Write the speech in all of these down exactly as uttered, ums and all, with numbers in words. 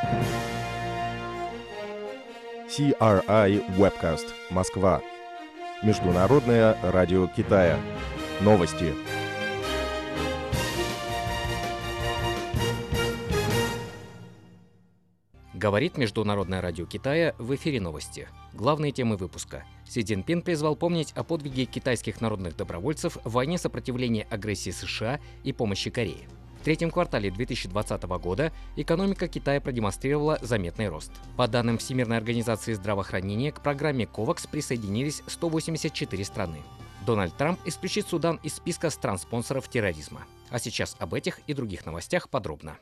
си ар ай Webcast, Москва. Международное радио Китая. Новости. Говорит Международное радио Китая, в эфире новости. Главные темы выпуска. Си Цзиньпин призвал помнить о подвиге китайских народных добровольцев в войне сопротивления агрессии США и помощи Корее. В третьем квартале две тысячи двадцатого года экономика Китая продемонстрировала заметный рост. По данным Всемирной организации здравоохранения, к программе ковакс присоединились сто восемьдесят четыре страны. Дональд Трамп исключит Судан из списка стран-спонсоров терроризма. А сейчас об этих и других новостях подробно.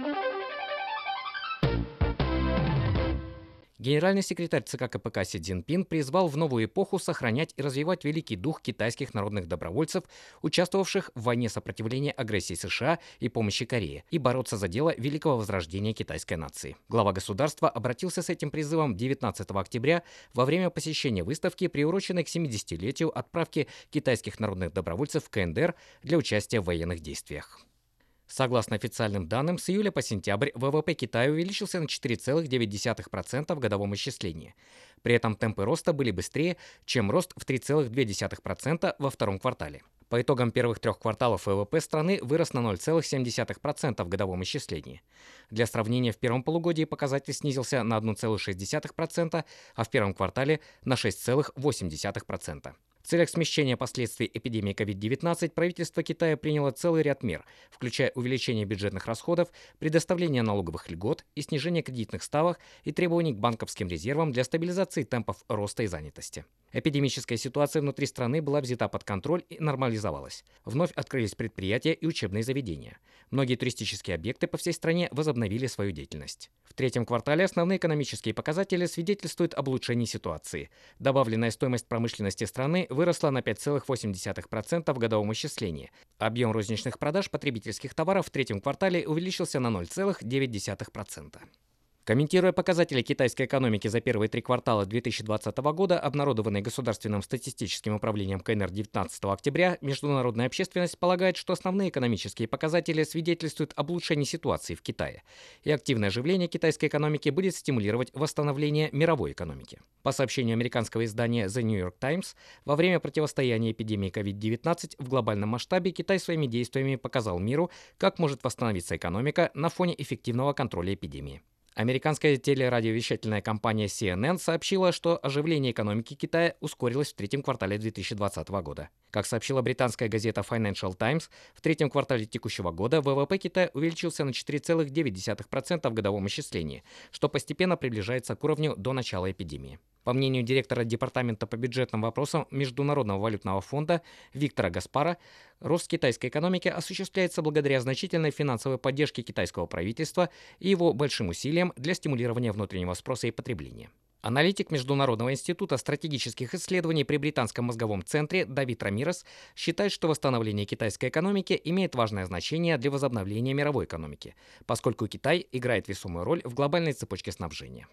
Генеральный секретарь ЦК КПК Си Цзиньпин призвал в новую эпоху сохранять и развивать великий дух китайских народных добровольцев, участвовавших в войне сопротивления агрессии США и помощи Корее, и бороться за дело великого возрождения китайской нации. Глава государства обратился с этим призывом девятнадцатого октября во время посещения выставки, приуроченной к семидесятилетию отправки китайских народных добровольцев в ка эн дэ эр для участия в военных действиях. Согласно официальным данным, с июля по сентябрь вэ вэ пэ Китая увеличился на четыре целых девять десятых процента в годовом исчислении. При этом темпы роста были быстрее, чем рост в три целых две десятых процента во втором квартале. По итогам первых трех кварталов вэ вэ пэ страны вырос на ноль целых семь десятых процента в годовом исчислении. Для сравнения, в первом полугодии показатель снизился на одна целая шесть десятых процента, а в первом квартале на шесть целых восемь десятых процента. В целях смягчения последствий эпидемии ковид девятнадцать правительство Китая приняло целый ряд мер, включая увеличение бюджетных расходов, предоставление налоговых льгот и снижение кредитных ставок и требований к банковским резервам для стабилизации темпов роста и занятости. Эпидемическая ситуация внутри страны была взята под контроль и нормализовалась. Вновь открылись предприятия и учебные заведения. Многие туристические объекты по всей стране возобновили свою деятельность. В третьем квартале основные экономические показатели свидетельствуют об улучшении ситуации. Добавленная стоимость промышленности страны выросла на пять целых восемь десятых процента в годовом исчислении. Объем розничных продаж потребительских товаров в третьем квартале увеличился на ноль целых девять десятых процента. Комментируя показатели китайской экономики за первые три квартала две тысячи двадцатого года, обнародованные Государственным статистическим управлением ка эн эр девятнадцатого октября, международная общественность полагает, что основные экономические показатели свидетельствуют об улучшении ситуации в Китае, и активное оживление китайской экономики будет стимулировать восстановление мировой экономики. По сообщению американского издания The New York Times, во время противостояния эпидемии ковид девятнадцать в глобальном масштабе Китай своими действиями показал миру, как может восстановиться экономика на фоне эффективного контроля эпидемии. Американская телерадиовещательная компания си эн эн сообщила, что оживление экономики Китая ускорилось в третьем квартале две тысячи двадцатого года. Как сообщила британская газета Financial Times, в третьем квартале текущего года вэ вэ пэ Китая увеличился на четыре целых девять десятых процента в годовом исчислении, что постепенно приближается к уровню до начала эпидемии. По мнению директора Департамента по бюджетным вопросам Международного валютного фонда Виктора Гаспара, рост китайской экономики осуществляется благодаря значительной финансовой поддержке китайского правительства и его большим усилиям для стимулирования внутреннего спроса и потребления. Аналитик Международного института стратегических исследований при Британском мозговом центре Давид Рамирес считает, что восстановление китайской экономики имеет важное значение для возобновления мировой экономики, поскольку Китай играет весомую роль в глобальной цепочке снабжения.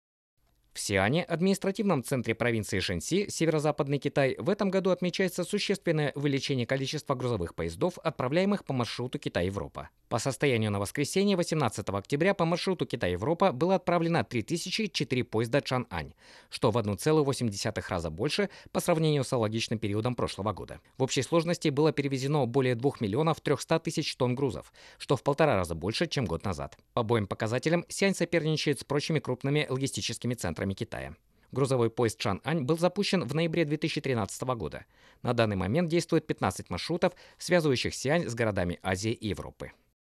В Сиане, административном центре провинции Шэньси, северо-западный Китай, в этом году отмечается существенное увеличение количества грузовых поездов, отправляемых по маршруту Китай-Европа. По состоянию на воскресенье восемнадцатого октября по маршруту Китай-Европа было отправлено три тысячи четыре поезда Чан-Ань, что в одна целая восемь десятых раза больше по сравнению с аналогичным периодом прошлого года. В общей сложности было перевезено более двух миллионов трехсот тысяч тонн грузов, что в полтора раза больше, чем год назад. По обоим показателям Сиань соперничает с прочими крупными логистическими центрами Китая. Грузовой поезд Чан-Ань был запущен в ноябре две тысячи тринадцатого года. На данный момент действует пятнадцать маршрутов, связывающих Сиань с городами Азии и Европы.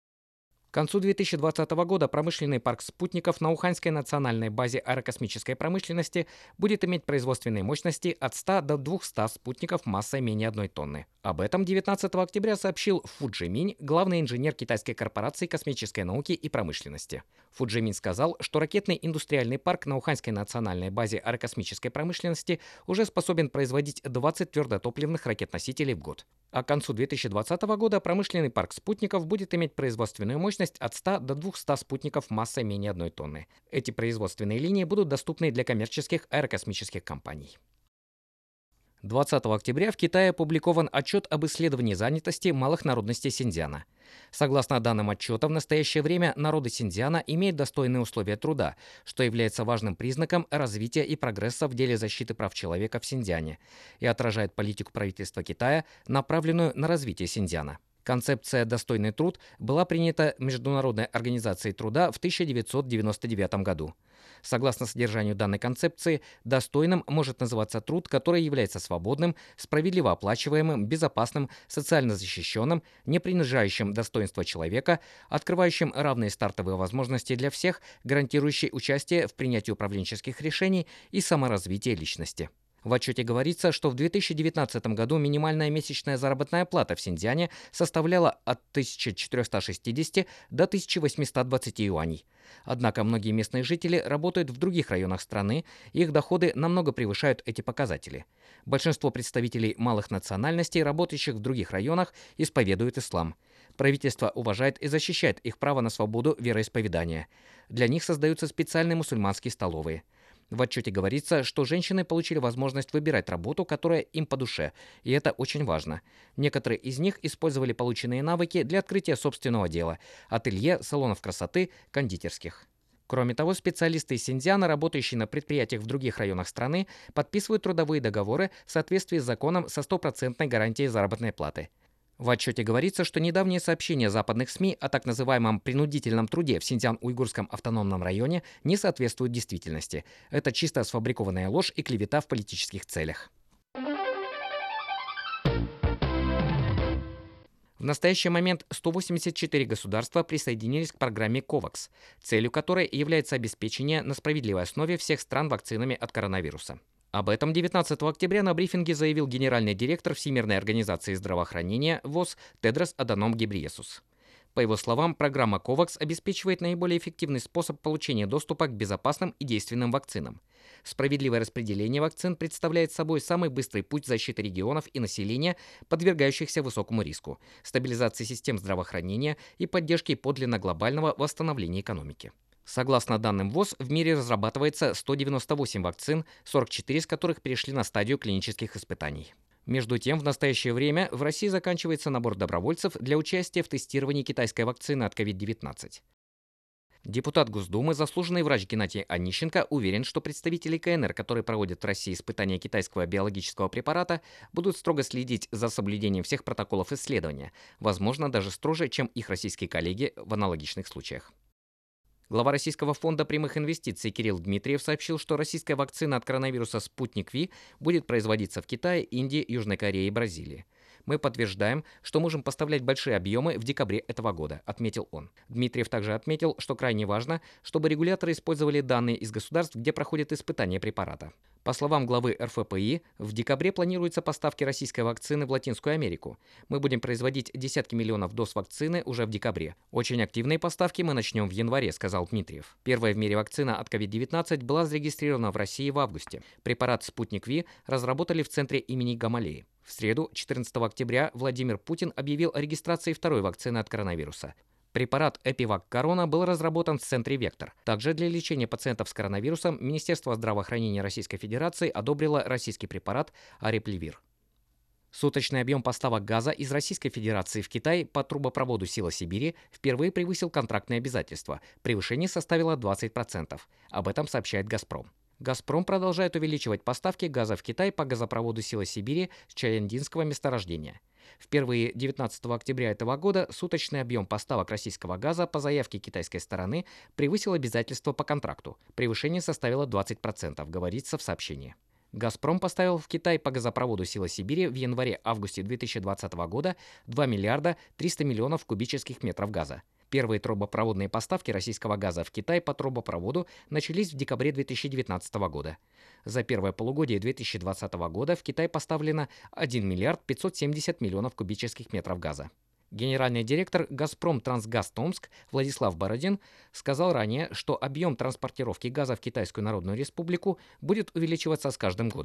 К концу две тысячи двадцатого года промышленный парк спутников на Уханьской национальной базе аэрокосмической промышленности будет иметь производственные мощности от ста до двухсот спутников массой менее одной тонны. Об этом девятнадцатого октября сообщил Фу Чжиминь, главный инженер китайской корпорации космической науки и промышленности. Фу Чжиминь сказал, что ракетный индустриальный парк на Уханьской национальной базе аэрокосмической промышленности уже способен производить двадцать твердотопливных ракет-носителей в год. А к концу две тысячи двадцатого года промышленный парк спутников будет иметь производственную мощность от ста до двухсот спутников массой менее одной тонны. Эти производственные линии будут доступны для коммерческих аэрокосмических компаний. двадцатого октября в Китае опубликован отчет об исследовании занятости малых народностей Синьцзяна. Согласно данным отчета, в настоящее время народы Синьцзяна имеют достойные условия труда, что является важным признаком развития и прогресса в деле защиты прав человека в Синьцзяне и отражает политику правительства Китая, направленную на развитие Синьцзяна. Концепция «достойный труд» была принята Международной организацией труда в тысяча девятьсот девяносто девятом году. Согласно содержанию данной концепции, достойным может называться труд, который является свободным, справедливо оплачиваемым, безопасным, социально защищенным, не принижающим достоинство человека, открывающим равные стартовые возможности для всех, гарантирующий участие в принятии управленческих решений и саморазвитие личности. В отчете говорится, что в две тысячи девятнадцатом году минимальная месячная заработная плата в Синьцзяне составляла от тысячи четырёхсот шестидесяти до тысячи восьмисот двадцати юаней. Однако многие местные жители работают в других районах страны, и их доходы намного превышают эти показатели. Большинство представителей малых национальностей, работающих в других районах, исповедуют ислам. Правительство уважает и защищает их право на свободу вероисповедания. Для них создаются специальные мусульманские столовые. В отчете говорится, что женщины получили возможность выбирать работу, которая им по душе, и это очень важно. Некоторые из них использовали полученные навыки для открытия собственного дела – ателье, салонов красоты, кондитерских. Кроме того, специалисты из Синьцзяна, работающие на предприятиях в других районах страны, подписывают трудовые договоры в соответствии с законом со стопроцентной гарантией заработной платы. В отчете говорится, что недавние сообщения западных СМИ о так называемом принудительном труде в Синьцзян-Уйгурском автономном районе не соответствуют действительности. Это чисто сфабрикованная ложь и клевета в политических целях. В настоящий момент сто восемьдесят четыре государства присоединились к программе ковакс, целью которой является обеспечение на справедливой основе всех стран вакцинами от коронавируса. Об этом девятнадцатого октября на брифинге заявил генеральный директор Всемирной организации здравоохранения ВОЗ Тедрос Аданом Гебрейесус. По его словам, программа ковакс обеспечивает наиболее эффективный способ получения доступа к безопасным и действенным вакцинам. Справедливое распределение вакцин представляет собой самый быстрый путь защиты регионов и населения, подвергающихся высокому риску, стабилизации систем здравоохранения и поддержки подлинно глобального восстановления экономики. Согласно данным ВОЗ, в мире разрабатывается сто девяносто восемь вакцин, сорок четыре из которых перешли на стадию клинических испытаний. Между тем, в настоящее время в России заканчивается набор добровольцев для участия в тестировании китайской вакцины от ковид девятнадцать. Депутат Госдумы, заслуженный врач Геннадий Онищенко, уверен, что представители КНР, которые проводят в России испытания китайского биологического препарата, будут строго следить за соблюдением всех протоколов исследования, возможно, даже строже, чем их российские коллеги в аналогичных случаях. Глава Российского фонда прямых инвестиций Кирилл Дмитриев сообщил, что российская вакцина от коронавируса «Спутник Ви» будет производиться в Китае, Индии, Южной Корее и Бразилии. «Мы подтверждаем, что можем поставлять большие объемы в декабре этого года», — отметил он. Дмитриев также отметил, что крайне важно, чтобы регуляторы использовали данные из государств, где проходят испытания препарата. По словам главы эр эф пэ и, в декабре планируются поставки российской вакцины в Латинскую Америку. Мы будем производить десятки миллионов доз вакцины уже в декабре. Очень активные поставки мы начнем в январе, сказал Дмитриев. Первая в мире вакцина от ковид девятнадцать была зарегистрирована в России в августе. Препарат «Спутник Ви» разработали в центре имени Гамалеи. В среду, четырнадцатого октября, Владимир Путин объявил о регистрации второй вакцины от коронавируса. Препарат Эпивак Корона был разработан в центре «Вектор». Также для лечения пациентов с коронавирусом Министерство здравоохранения Российской Федерации одобрило российский препарат Арипливир. Суточный объем поставок газа из Российской Федерации в Китай по трубопроводу «Сила Сибири» впервые превысил контрактные обязательства. Превышение составило двадцать процентов. Об этом сообщает «Газпром». «Газпром» продолжает увеличивать поставки газа в Китай по газопроводу «Сила Сибири» с Чаяндинского месторождения. Впервые девятнадцатого октября этого года суточный объем поставок российского газа по заявке китайской стороны превысил обязательства по контракту. Превышение составило двадцать процентов, говорится в сообщении. «Газпром» поставил в Китай по газопроводу «Сила Сибири» в январе-августе две тысячи двадцатого года два миллиарда триста миллионов кубических метров газа. Первые трубопроводные поставки российского газа в Китай по трубопроводу начались в декабре две тысячи девятнадцатого года. За первое полугодие две тысячи двадцатого года в Китай поставлено один миллиард пятьсот семьдесят миллионов кубических метров газа. Генеральный директор «Газпром Трансгаз Томск» Владислав Бородин сказал ранее, что объем транспортировки газа в Китайскую Народную Республику будет увеличиваться с каждым годом.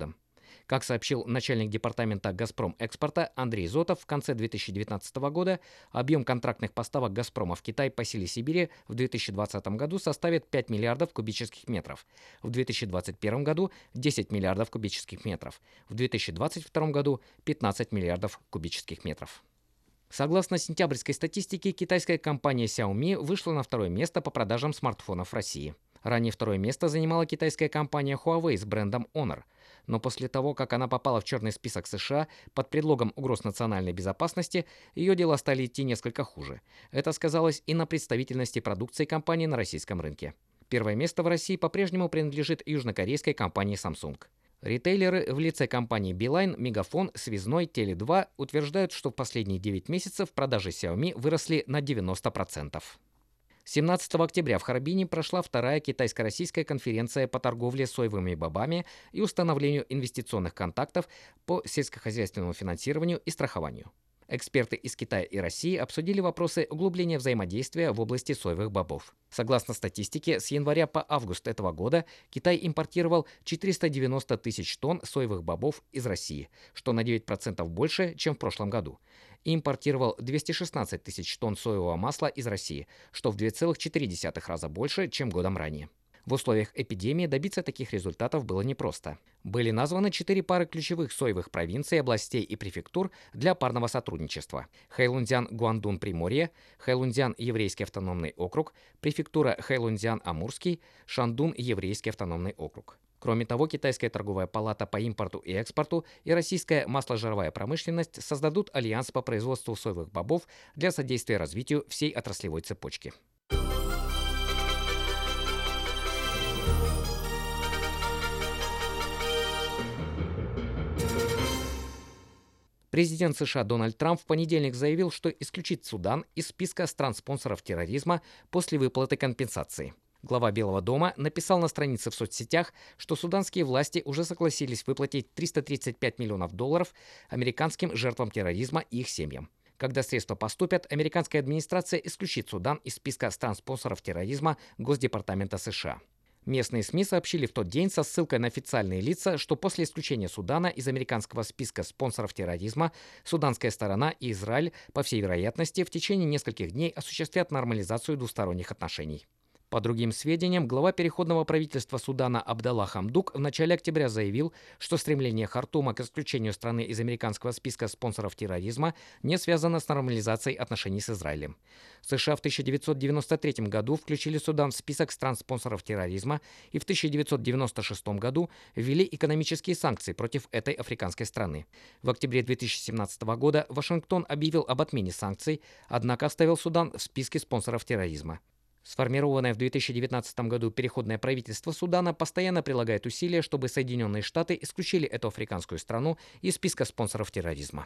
Как сообщил начальник департамента «Газпром-экспорта» Андрей Зотов, в конце две тысячи девятнадцатого года объем контрактных поставок «Газпрома» в Китай по силе Сибири в две тысячи двадцатом году составит пять миллиардов кубических метров, в две тысячи двадцать первом году – десять миллиардов кубических метров, в две тысячи двадцать втором году – пятнадцать миллиардов кубических метров. Согласно сентябрьской статистике, китайская компания Xiaomi вышла на второе место по продажам смартфонов в России. Ранее второе место занимала китайская компания Huawei с брендом Honor. Но после того, как она попала в черный список США под предлогом угроз национальной безопасности, ее дела стали идти несколько хуже. Это сказалось и на представительности продукции компании на российском рынке. Первое место в России по-прежнему принадлежит южнокорейской компании Samsung. Ритейлеры в лице компаний Билайн, Мегафон, Связной, Теле два утверждают, что в последние девять месяцев продажи Xiaomi выросли на девяносто процентов. семнадцатого октября в Харбине прошла вторая китайско-российская конференция по торговле соевыми бобами и установлению инвестиционных контактов по сельскохозяйственному финансированию и страхованию. Эксперты из Китая и России обсудили вопросы углубления взаимодействия в области соевых бобов. Согласно статистике, с января по август этого года Китай импортировал четыреста девяносто тысяч тонн соевых бобов из России, что на девять процентов больше, чем в прошлом году, и импортировал двести шестнадцать тысяч тонн соевого масла из России, что в два целых четыре десятых раза больше, чем годом ранее. В условиях эпидемии добиться таких результатов было непросто. Были названы четыре пары ключевых соевых провинций, областей и префектур для парного сотрудничества. Хэйлунцзян, Гуандун, Приморье, Хэйлунцзян, Еврейский автономный округ, префектура Хэйлунцзян, Амурский, Шандун, Еврейский автономный округ. Кроме того, Китайская торговая палата по импорту и экспорту и российская масложировая промышленность создадут альянс по производству соевых бобов для содействия развитию всей отраслевой цепочки. Президент США Дональд Трамп в понедельник заявил, что исключит Судан из списка стран-спонсоров терроризма после выплаты компенсации. Глава Белого дома написал на странице в соцсетях, что суданские власти уже согласились выплатить триста тридцать пять миллионов долларов американским жертвам терроризма и их семьям. Когда средства поступят, американская администрация исключит Судан из списка стран-спонсоров терроризма Госдепартамента США. Местные СМИ сообщили в тот день со ссылкой на официальные лица, что после исключения Судана из американского списка спонсоров терроризма суданская сторона и Израиль, по всей вероятности, в течение нескольких дней осуществят нормализацию двусторонних отношений. По другим сведениям, глава переходного правительства Судана Абдалла Хамдук в начале октября заявил, что стремление Хартума к исключению страны из американского списка спонсоров терроризма не связано с нормализацией отношений с Израилем. США в тысяча девятьсот девяносто третьем году включили Судан в список стран-спонсоров терроризма и в тысяча девятьсот девяносто шестом году ввели экономические санкции против этой африканской страны. В октябре две тысячи семнадцатого года Вашингтон объявил об отмене санкций, однако оставил Судан в списке спонсоров терроризма. Сформированное в две тысячи девятнадцатом году переходное правительство Судана постоянно прилагает усилия, чтобы Соединенные Штаты исключили эту африканскую страну из списка спонсоров терроризма.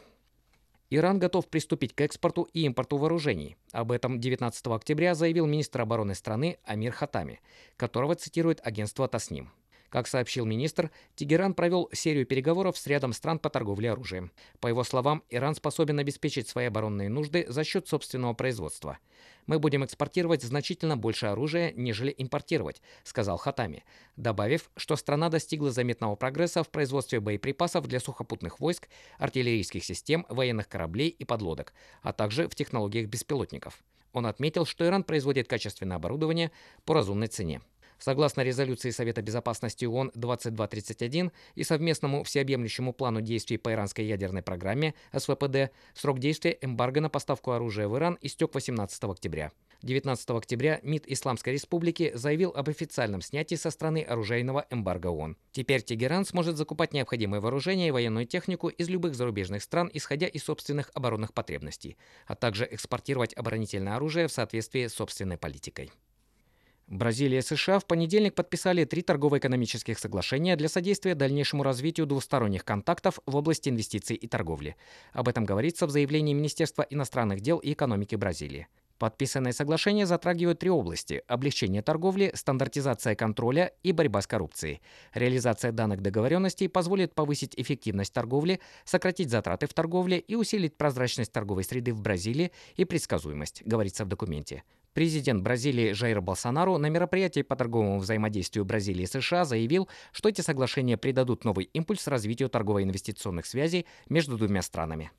Иран готов приступить к экспорту и импорту вооружений. Об этом девятнадцатого октября заявил министр обороны страны Амир Хатами, которого цитирует агентство Тасним. Как сообщил министр, Тегеран провел серию переговоров с рядом стран по торговле оружием. По его словам, Иран способен обеспечить свои оборонные нужды за счет собственного производства. «Мы будем экспортировать значительно больше оружия, нежели импортировать», — сказал Хатами, добавив, что страна достигла заметного прогресса в производстве боеприпасов для сухопутных войск, артиллерийских систем, военных кораблей и подлодок, а также в технологиях беспилотников. Он отметил, что Иран производит качественное оборудование по разумной цене. Согласно резолюции Совета безопасности ООН двадцать два тридцать один и совместному всеобъемлющему плану действий по иранской ядерной программе эс вэ пэ дэ, срок действия эмбарго на поставку оружия в Иран истек восемнадцатого октября. девятнадцатого октября МИД Исламской Республики заявил об официальном снятии со страны оружейного эмбарго ООН. Теперь Тегеран сможет закупать необходимое вооружение и военную технику из любых зарубежных стран, исходя из собственных оборонных потребностей, а также экспортировать оборонительное оружие в соответствии с собственной политикой. Бразилия и США в понедельник подписали три торгово-экономических соглашения для содействия дальнейшему развитию двусторонних контактов в области инвестиций и торговли. Об этом говорится в заявлении Министерства иностранных дел и экономики Бразилии. Подписанные соглашения затрагивают три области – облегчение торговли, стандартизация контроля и борьба с коррупцией. Реализация данных договоренностей позволит повысить эффективность торговли, сократить затраты в торговле и усилить прозрачность торговой среды в Бразилии и предсказуемость, говорится в документе. Президент Бразилии Жаир Болсонару на мероприятии по торговому взаимодействию Бразилии и США заявил, что эти соглашения придадут новый импульс развитию торгово-инвестиционных связей между двумя странами.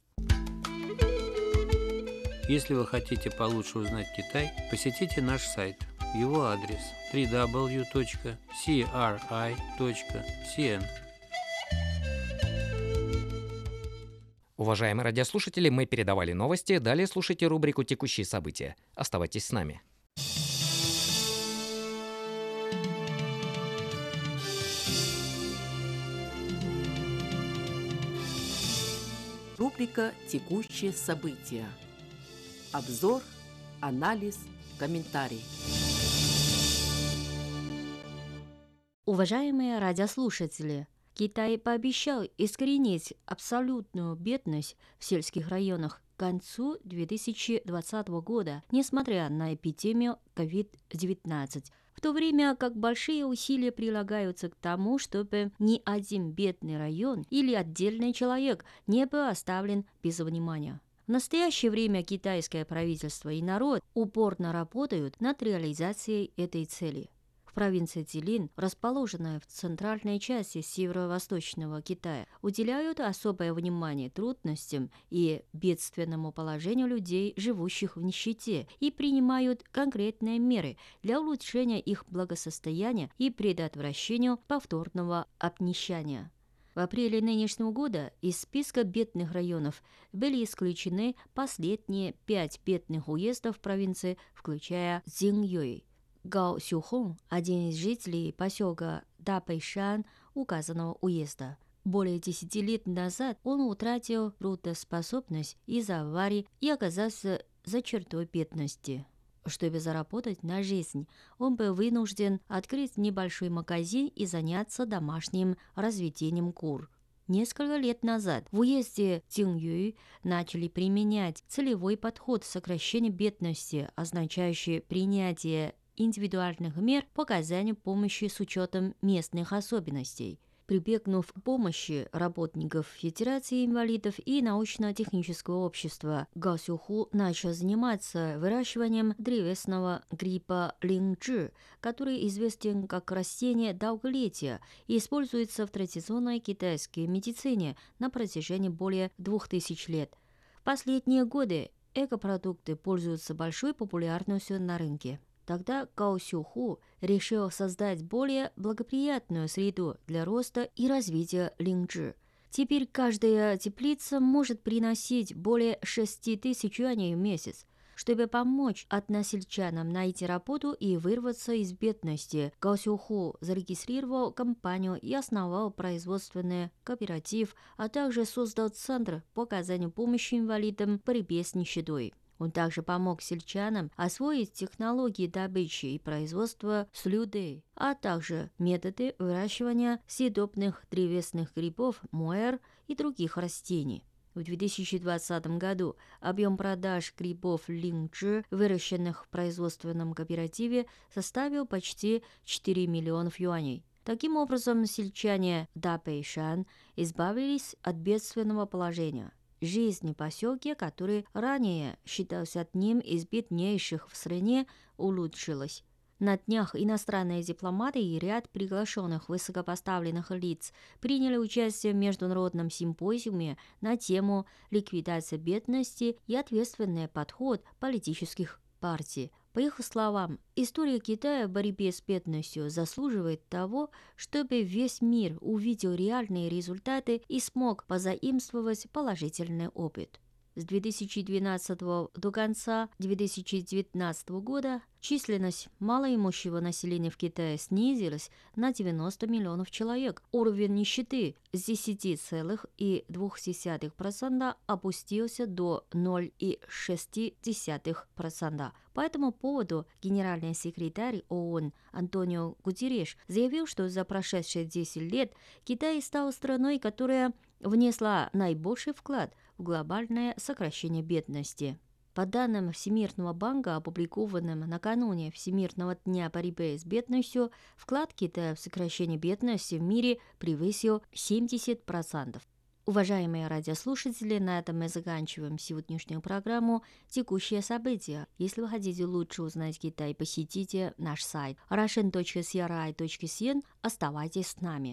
Если вы хотите получше узнать Китай, посетите наш сайт. Его адрес дабл ю дабл ю дабл ю точка си ар ай точка си эн. Уважаемые радиослушатели, мы передавали новости. Далее слушайте рубрику «Текущие события». Оставайтесь с нами. Рубрика «Текущие события». Обзор, анализ, комментарий. Уважаемые радиослушатели, Китай пообещал искоренить абсолютную бедность в сельских районах к концу две тысячи двадцатого года, несмотря на эпидемию ковид девятнадцать. В то время как большие усилия прилагаются к тому, чтобы ни один бедный район или отдельный человек не был оставлен без внимания. В настоящее время китайское правительство и народ упорно работают над реализацией этой цели. В провинции Цзилин, расположенной в центральной части северо-восточного Китая, уделяют особое внимание трудностям и бедственному положению людей, живущих в нищете, и принимают конкретные меры для улучшения их благосостояния и предотвращения повторного обнищания. В апреле нынешнего года из списка бедных районов были исключены последние пять бедных уездов провинции, включая Цзиньюй. Гао Сюхон, один из жителей поселка Дапэйшан указанного уезда. Более десяти лет назад он утратил трудоспособность из-за аварии и оказался за чертой бедности. Чтобы заработать на жизнь, он был вынужден открыть небольшой магазин и заняться домашним разведением кур. Несколько лет назад в уезде Цзиньюй начали применять целевой подход сокращения бедности, означающий принятие индивидуальных мер по оказанию помощи с учетом местных особенностей. Прибегнув к помощи работников Федерации инвалидов и научно-технического общества, Гао Сюху начал заниматься выращиванием древесного гриба линчжи, который известен как растение долголетия и используется в традиционной китайской медицине на протяжении более двух тысяч лет. В последние годы экопродукты пользуются большой популярностью на рынке. Тогда Гао Сюху решил создать более благоприятную среду для роста и развития линчжи. Теперь каждая теплица может приносить более шести тысяч юаней в месяц. Чтобы помочь односельчанам найти работу и вырваться из бедности, Гао Сюху зарегистрировал компанию и основал производственный кооператив, а также создал центр по оказанию помощи инвалидам в борьбе с нищетой. Он также помог сельчанам освоить технологии добычи и производства слюды, а также методы выращивания съедобных древесных грибов, муэр и других растений. В две тысячи двадцатом году объем продаж грибов линчжи, выращенных в производственном кооперативе, составил почти четыре миллионов юаней. Таким образом, сельчане Дапэйшан избавились от бедственного положения. Жизнь в поселке, который ранее считался одним из беднейших в стране, улучшилась. На днях иностранные дипломаты и ряд приглашенных высокопоставленных лиц приняли участие в международном симпозиуме на тему ликвидации бедности и ответственный подход политических партий. По их словам, история Китая в борьбе с бедностью заслуживает того, чтобы весь мир увидел реальные результаты и смог позаимствовать положительный опыт. С две тысячи двенадцатого до конца две тысячи девятнадцатого года численность малоимущего населения в Китае снизилась на девяносто миллионов человек. Уровень нищеты с десять целых две десятых процента опустился до ноль целых шесть десятых процента. По этому поводу генеральный секретарь ООН Антонио Гутерреш заявил, что за прошедшие десять лет Китай стал страной, которая внесла наибольший вклад в глобальное сокращение бедности. По данным Всемирного банка, опубликованным накануне Всемирного дня борьбы с бедностью, вклад Китая в сокращение бедности в мире превысил семьдесят процентов. Уважаемые радиослушатели, на этом мы заканчиваем сегодняшнюю программу «Текущие события». Если вы хотите лучше узнать Китай, посетите наш сайт russian точка си ар ай точка си эн. Оставайтесь с нами.